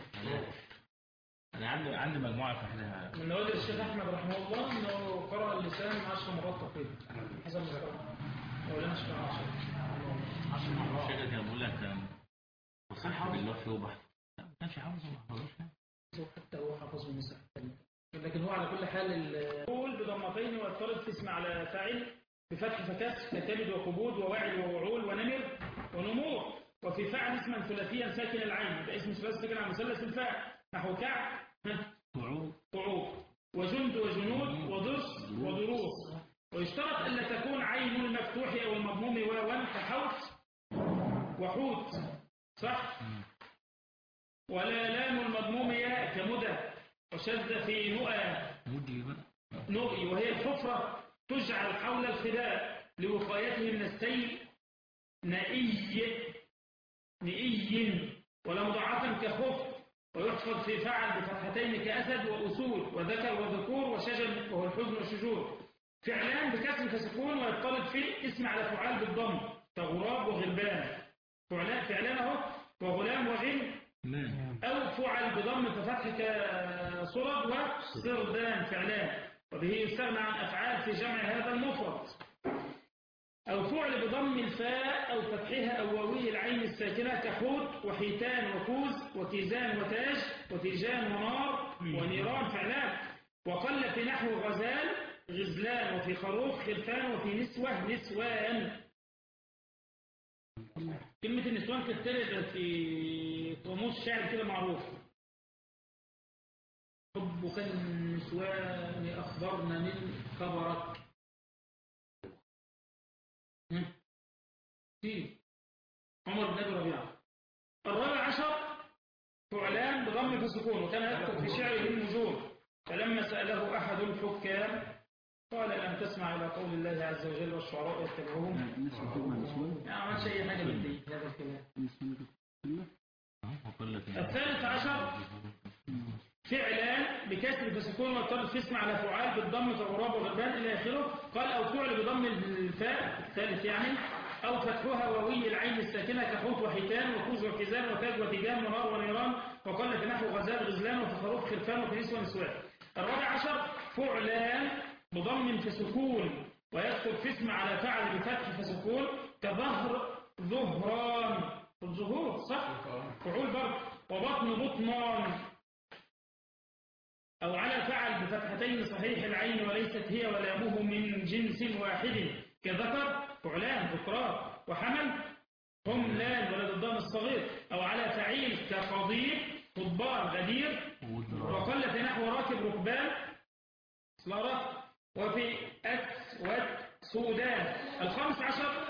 أنا عندي مجموعة فاحنا من نوادر الشيخ أحمد رحمه الله إنه قرأ اللسان 10 مرات تقريبا حسب ما قرأ. ولا مش فاهم الشيخ كان بيقول لك وصح باللف وبحث، لا ما كانش حافظه ما حفظوش يعني. حتى هو حفظه مسح، لكن هو على كل حال القول بضمتين ويضطرب في اسم على فاعل بفتح فكسر ككبد وكبود ووعد ووعول ونمر ونمور. وفي فعل اسما ثلاثيا ساكن العين، ده اسم ثلاثي ساكن على مثلث الفاعل نحو كعب قعود وجند وجنود وضرس وضروس. ويشترط ألا تكون عين المفتوح أو المضموم واوا كحوت وحوت صح، ولا لام المضموم ياء كمدى. وشذ في نؤي وهي الحفرة تجعل حول الخداع لوقايته من السيل نئي ولا مضاعفا كخف. ويحفظ في فعل بفتحتين كأسد وأسود وذكر وذكور وشجن وهو الحزن والشجور. فعلان بكسر فسكون ويضطرد فيه اسم على فعال بالضم كغراب وغلبان. فعلان اهو وغلام وغل أو فعل بضم ففتح كصرد وصردان فعلان. وبه يستغنى عن أفعال في جمع هذا المفرد. أو فعل بضم الفاء أو فتحها أو واوي العين الساكنة كحوت وحيتان وكوز وكيزان وتاج وتيجان ونار ونيران فعلان. وقل في نحو غزال غزلان وفي خروف خلفان وفي نسوة نسوان. كلمة النسوان كالتالي في قاموس شاعر كده معروف: حبك النسوان أخبرنا من خبرك. عمر بن أبي ربيعة. الرابع عشر فعلان بضم فسكون، وكان يكتب في شعره النجوم. فلما سأله أحد الحكام قال: لم تسمع إلى قول الله عز وجل والشعراء يتبعهم. ما عملش أي حاجة من دي هذا الكلام. الثالث عشر فعلان بكسر فسكون والطرد في اسم على فعال بالضم كغراب وغربان إلى آخره. قال: أو فعل بضم الفاء الثالث يعني، أو فتحها واوي العين الساكنة كحوت وحيتان وكوز وكيزان وتاج وتيجان ونار ونيران. وقال في نحو غزال غزلان وفي خروف خرفان وفي نسوة نسوان. الرابع عشر فعلان بضم فسكون ويكتب في اسم على فعل بفتح فسكون كظهر ظهران الظهور صح فعول برضه. وبطن بطنان. أو على فعل بفتحتين صحيح العين وليست هي ولامه من جنس واحد كذكر فعلان ذكران. وحمل هملان ولد الضم الصغير. أو على فعيل كقضيب قضبان غدير. وقل في نحو راكب ركبان اصلا راكب. وفي أسود سودان. الخامس عشر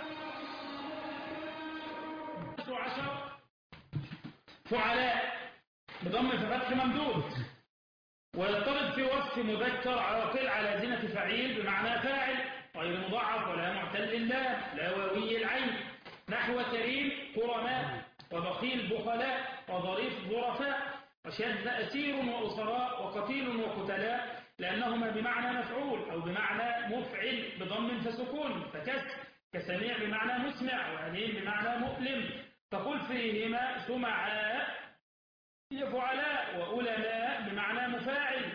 فعلاء بضم ففتح ممدود ويضطرد في وصف مذكر عاقل على زينة فعيل بمعنى فاعل غير مضاعف ولا معتل الله لا واوي العين نحو كريم كرماء وبخيل بخلاء وظريف ظرفاء. وشذ أسير وأسراء وقتيل وقتلاء لأنهما بمعنى مفعول أو بمعنى مفعل بضم فسكون فكسر كسميع بمعنى مسمع وأليم بمعنى مؤلم. تقول فيهما سمعاء فعلاء وألماء بمعنى مفاعل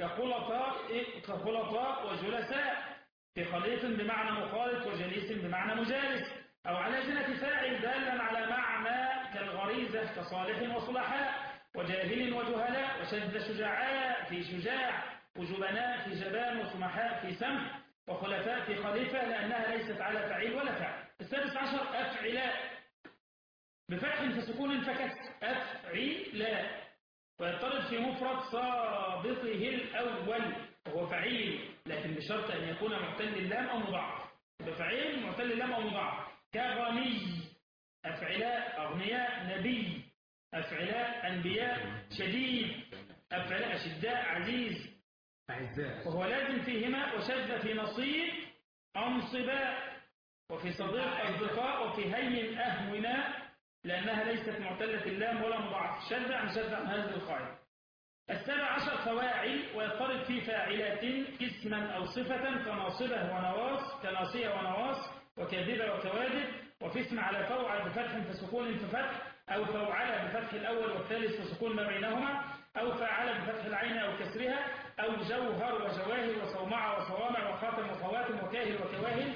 كخلطاء وجلساء. في خليط بمعنى مخالط وجليس بمعنى مجالس. أو على زنة فاعل دالا على معنى كالغريزة كصالح وصلحاء وجاهل وجهلاء. وشذ شجعاء في شجاع وجبناء في جبان وسمحاء في سمح وخلفاء في خليفة لأنها ليست على فعيل ولا فعل. السادس عشر أفعلاء بفتح فسكون فكسر أفعلاء ويضطرد في مفرد سابقه الأول وهو فعيل لكن بشرط أن يكون معتل اللام أو مضاعف. بفعيل معتل اللام أو مضاعف كغني أفعلاء أغنياء نبي أفعلاء أنبياء شديد أفعلاء أشداء عزيز وهو لازم فيهما. وشذ في نصيب أنصباء وفي صديق أصدقاء وفي هين أهونا لأنها ليست معتلة اللام ولا مضاعف. شذ عن هذه القاعدة. السابع عشر فواعل ويضطرد في فاعلات اسما أو صفة كناصبة ونواص كناصية ونواص وكاذبة وكواذب. وفي اسم على فوعل بفتح فسكون ففتح أو فوعل بفتح الأول والثالث فسكون ما بينهما أو فاعل بفتح العين أو كسرها أو جوهر وجواهر وصومعة وصوامع وخاتم وخواتم وكاهل وكواهل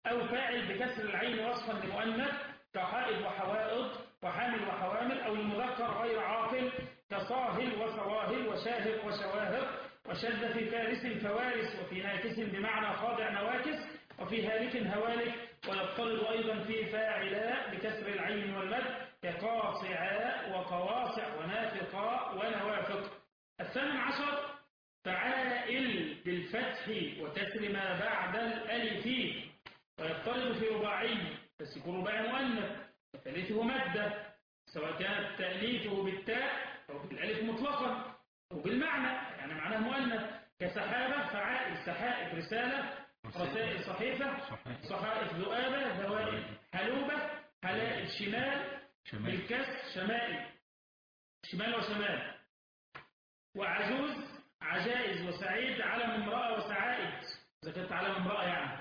أو فاعل بكسر العين وصفا لمؤنث كحائض وحوائض وحامل وحوامل، أو المذكر غير عاقل كصاهل وصواهل وشاهق وشواهق. وشد في فارس فوارس، وفي ناكس بمعنى خاضع نواكس، وفي هالك هوالك. ويضطرد أيضا في فاعلاء بكسر العين والمد كقاصعاء وقواصع ونافقاء ونوافق. 18 فعائل بالفتح وكسر ما بعد الألف. ويضطرد في رباعي فسكون رباعي مؤنث وثالثه مادة، سواء كانت تأليفه بالتاء أو بالألف مطلقا وبالمعنى، يعني معناه مؤنث كسحابة فعائل سحائف رسالة، رسائل صحيفة، صحائف ذؤابة، ذوائب حلوبة، حلائب شمال بالكسر شمائل، شمال وشمال. وعجوز عجائز، وسعيد علم امرأة وسعائد إذا كانت علم امرأة يعني.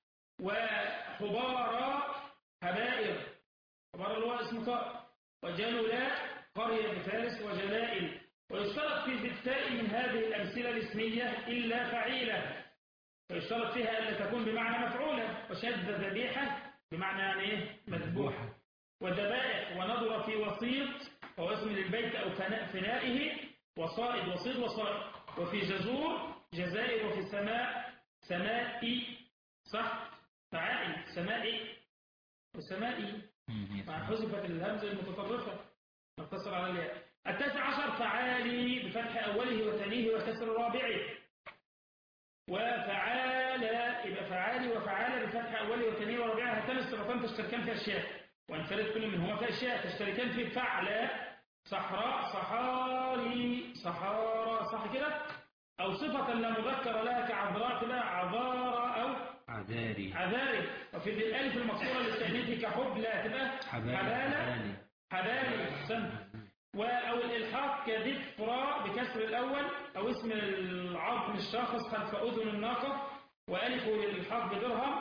وحبارة هبائر، حبارة اللي هو اسم قائل. وجلولاء قرية بفارس وجلائل. ويشترط في بالتاء من هذه الأمثلة الاسمية إلا فعيلة، فيشترط فيها ألا تكون بمعنى مفعولة. وشد ذبيحة بمعنى يعني إيه؟ مذبوحة. وذبائح ونظر في وسيط وهو اسم للبيت أو فنائه، وصائد وصيد وصائد. وفي جزور جزائر. وفي سماء سمائي، صح فعائل سمائي وسمائي مع حذفت الهمزة المتطرفة نقتصر على الياء. 19 فعالي بفتح أوله وثانيه وكسر رابعه. وفعالة يبقى فعالي وفعالة بفتح أوله وثانيه ورابعه. هاتان الصفتان تشتركان في أشياء وانفرد كل منهما في أشياء. تشتركان في فعلى صحراء صحاري صحارى، صح كده؟ أو صفة لا مذكر لها كعذراء كده عذارى أو عذاري عذاري. وفي الألف المكسورة للتأنيث كحبلى تبقى حبالة حبالي سنة. أو الإلحاق كذفراء بكسر الأول، أو اسم العظم الشاخص خلف أذن الناقة، وألف للإلحاق بدرهم.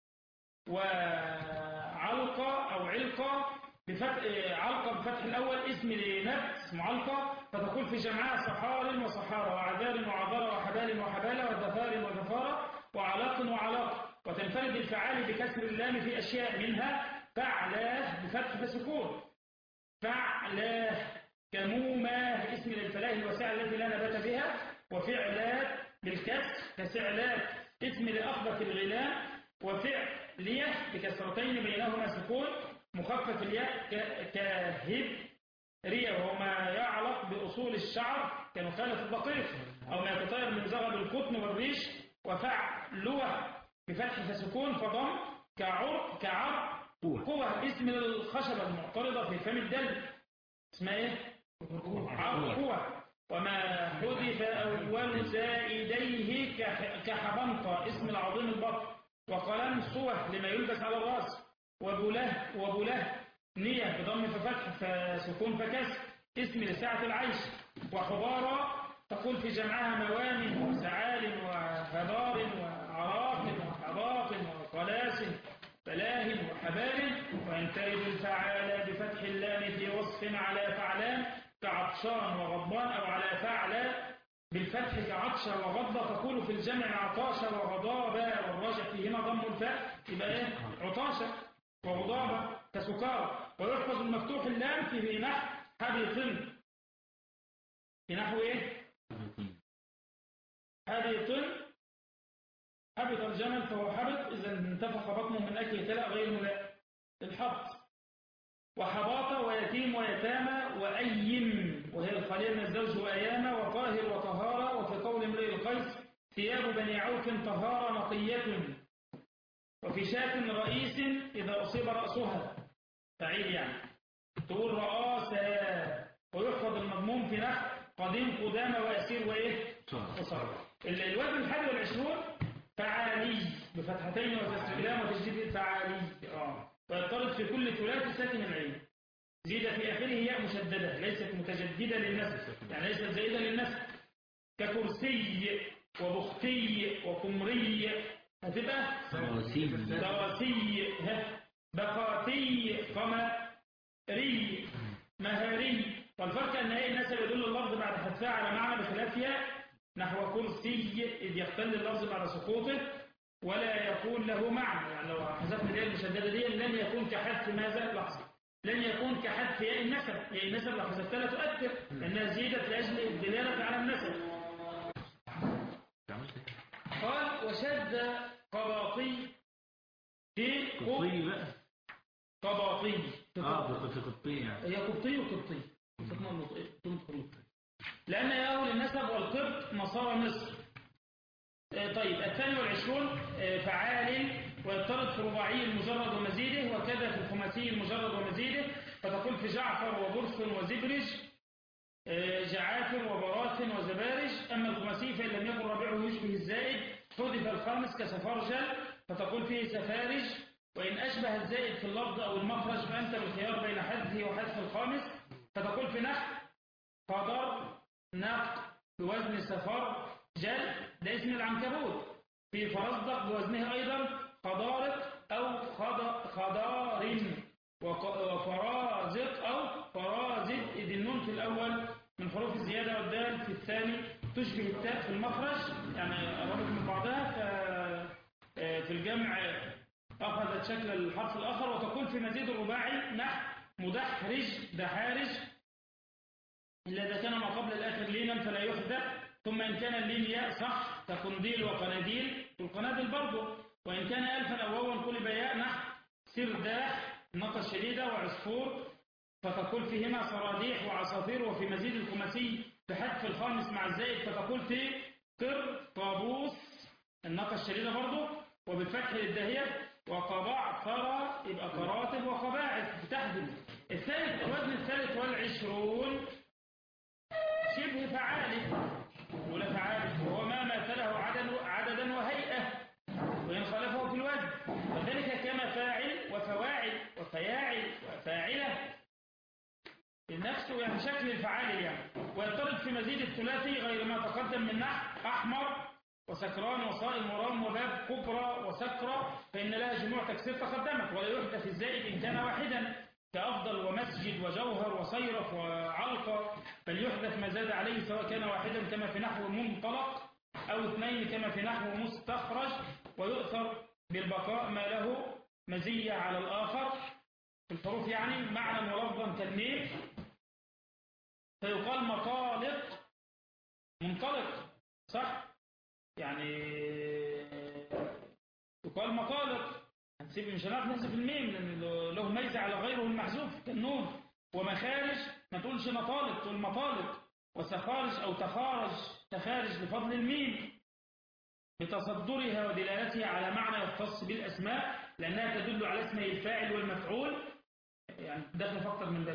وعلقة أو علقة بفتح علقة بفتح الأول اسم لنبت اسمه علقة، فتقول في جمعها صحار وصحارى وعذار وعذارى وحبال وحبالة وذفار وذفارة وعلاق وعلاق. وتنفرد الفعال بكسر اللام في أشياء منها فعلاه بفتح فسكون، فعلاه كمومة اسم للفلاح الواسعة التي لا نبات بها. وفعلات بالكسر كسعلات اسم لأخبث الغلام. وفعلية بكسرتين بينهما سكون مخفف الياء كهب ريا، وهو ما يعلق بأصول الشعر كنخالة الدقيق أو ما يتطير من زغب القطن والريش. وفعلوة بفتح فسكون فضم كعر قوة اسم للخشبة المعترضة في فم الدلو اسمها ايه؟ قوة. وما حذف أول زائديه كحبنطة اسم العظيم البطن. وقلم صوة لما يلبس على الرأس. وبله نية بضم ففتح فسكون فكسر اسم لسعة العيش. وحبارة تقول في جمعها موامن وسعال وهبار وعراق وحباق وقلاس فلاهم وحبال. وينترد الفعال بفتح اللام في وصف على فعلان كعطشان وغضبان، أو على فعل بالفتح كعطش وغضب. تقول في الجمع عطاش وغضابا، والراجح فيهما ضم الفاء يبقى ايه؟ عطاشة وغضابة كسكارى. ويحفظ المفتوح اللام في نحو حبيط، في نحو ايه؟ حبيط. حبط الجمل فهو حبط إذا انتفخ بطنه من أكل كلاء غير ملائم الحبط. وحباطة ويتيم ويتامى وأيم وهي الخلية من الزوج وأيامة. وطاهر وطهارة. وفي قول امرئ القيس ثياب بني عوف طهارة نقية. وفي شاة رئيس إذا أصيب رأسها فعيل يعني تقول رئاسة. ويحفظ المضموم في نحو قديم قدامى وأسير وإيه؟ وصار. الوزن 21 فعالي بفتحتين وتسجيلان وتجديد الفعالي. ويضطرد في كل ثلاثي ساكن العين. زيد في آخره ياء مشددة ليست متجددة للنسب، يعني ليست زائدة للنسب. ككرسي وبختي وقمري هتبقى دواسي بقاتي قمري مهري. والفرق أن هي النسب يدل اللفظ بعد حذفها على معنى بخلاف ياء، نحو كرسي إذ يختل اللفظ بعد سقوطه. ولا يكون له معنى. يعني لو حذفنا الياء المشددة دي لن يكون كحذف ماذا؟ لحظة. لن يكون كحذف ياء النسب. ياء النسب لو حذفتها لا تؤثر لأنها زيدت لأجل الدلالة على النسب. قال وشد قباطي في قبطي بقى. قباطي في قبطي يعني. هي قبطي وقبطي لأن يأول النسب والقبط نصارى مصر. طيب 22 فعال ويضطرد في رباعي المجرد ومزيده وكذا في الخماسي المجرد ومزيده فتقول في جعفر وبرص وزبرج جعافر وبراث وزبارج. أما الخماسي فإن لم يكن رابعه يشبه الزائد حذف الخامس كسفارجل فتقول فيه سفارج. وإن أشبه الزائد في اللفظ أو المخرج فأنت بالخيار بين حذفه وحذف الخامس فتقول في نحو قدر نق بوزن سفر جل ده اسم العنكبوت. في فرزدق بوزنه أيضا خضارق أو خضار وفرازق أو فرازد إذ النون في الأول من حروف الزيادة والدال في الثاني تشبه التاء في المخرج يعني قربت من بعضها في الجمع أخذت شكل الحرف الآخر. وتقول في مزيد الرباعي نحو مدحرج دحارج إلا إذا كان ما قبل الآخر لينا فلا يحذف. ثم إن كان اللين ياء صح كقنديل وقناديل والقناديل برضه. وإن كان ألفا أو واوا قلب ياء نحو سرداح النقة الشديدة وعصفور فتقول فيهما صراديح وعصافير. وفي مزيد الخماسي بحذف الخامس مع الزائد فتقول في قرطابوس النقة الشديدة برضه وبالفتح للداهية وقباع ثرى يبقى قراتب وقباعث بتحذف. الوزن الثالث والعشرون شبه فعالي ولا فعالي وهو ما مثله عددا وهيئة وإن خالفه في الوزن وذلك كما فاعل وفواعل وفياعل وفاعلة نفسه يعني شكل الفعال يعني. ويضطرد في مزيد الثلاثي غير ما تقدم من نحو أحمر وسكران وصائم ورام وباب كبرى وسكرة فإن لها جموع تكسير تقدمت. ولا يحدث الزائد إن كان واحدا كأفضل ومسجد وجوهر وصيرف وعلقة بل يحدث ما زاد عليه سواء كان واحدا كما في نحو منطلق أو اثنين كما في نحو مستخرج. ويؤثر بالبقاء ما له مزية على الآخر في الحروف يعني معنى ولفظا كالميم فيقال مطالق منطلق صح يعني يقال مطالق مش هنعرف نحذف الميم لأن له ميزة على غيره المحذوف كالنون. ومخارج ما تقولش مطالق تقول مطالق. وسخارج أو تخارج لفضل الميم بتصدرها ودلالتها على معنى يختص بالأسماء لأنها تدل على اسمه الفاعل والمفعول يعني داخل فقط من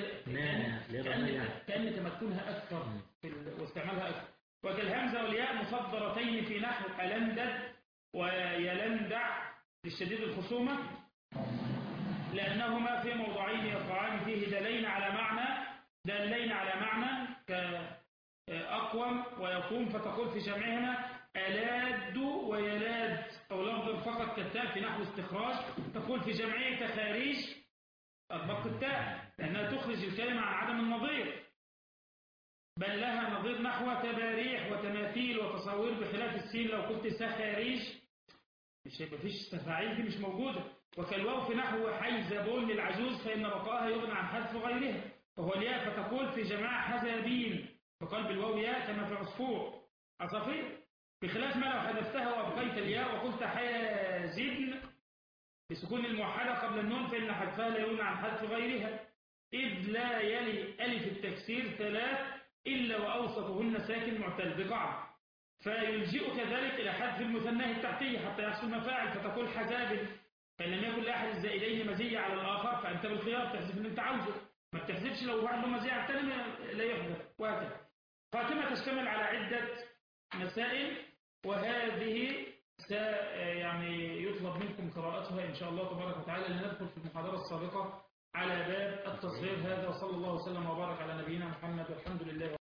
كأن تمكنها أكثر واستعمالها أكثر. وكالهمزة والياء مصدرتين في نحو ألندد ويلندع للشديد الخصومة لأنهما في موضعين يقعان فيه دالين على معنى كأقوم ويقوم فتقول في جمعهما ألاد ويلاد أو لفظ فقط كالتاء في نحو استخراج تقول في جمعه تخاريج أطبق التاء لأنها تخرج الكلمة عن عدم النظير بل لها نظير نحو تباريح وتماثيل وتصاوير بخلاف السين لو قلت سخاريج مش هيبقى فيش تفاعيل دي مش موجودة. وكالواو في نحو حيزبون للعجوز فإن بقاها يغنى عن حذف غيرها وهو الياء فتقول في جماعة حزابين فقال بالواو ياء كما في عصفور عصافير بخلاف ما لو حذفتها وأبقيت الياء وقلت حازبن بسكون الموحدة قبل النون فإن حذفها لا يغنى عن حذف غيرها إذ لا يلي ألف التكسير 3 إلا وأوسطهن ساكن معتل بقاعدة فيلجئك ذلك إلى حذف المثناه التحتية حتى يحصل مفاعل فتقول حزاب فإن لم يكن لأحد الزائدين مزية على الآخر فأنت بالخيار تحذف اللي أنت عاوزه ما بتحذفش لو واحد له مزية على الثاني لا يحذف وهكذا. خاتمة تشتمل على عدة مسائل وهذه يعني يطلب منكم قراءتها إن شاء الله تبارك وتعالى لندخل في المحاضرة السابقة على باب التصغير هذا وصلى الله وسلم وبارك على نبينا محمد والحمد لله.